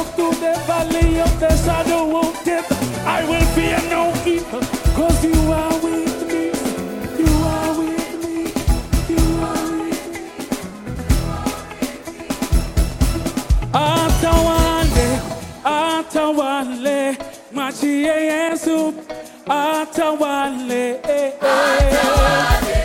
through the valley of the shadow of death, I will fear no evil, 'cause you are with me. You are with me. You are with me. Atawale, machie Yesu, atawale, atawale,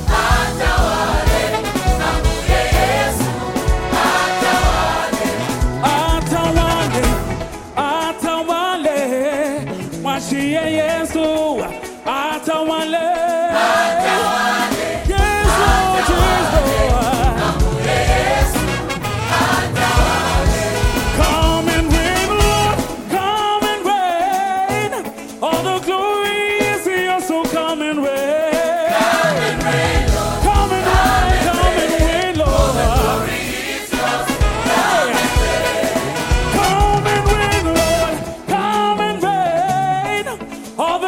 samuye Yesu, atawale, atawale, atawale, machie Yesu, atawale, atawale, yes Lord, yes Lord, samuye Yesu, atawale. Come and reign, Lord, come and reign. All the glory is yours, so come and reign. Come and reign, Lord. Come and reign, come and reign, Lord. All the glory is yours, come and reign. Come and reign, Lord, come and reign. All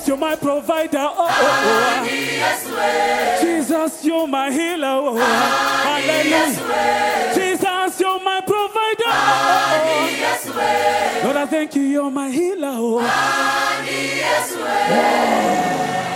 Jesus, you're my provider. Oh, oh, oh. Jesus, you're my healer. Oh, hallelujah. Jesus, you're my provider. Oh, oh. Lord, I thank you, you're my healer. Oh.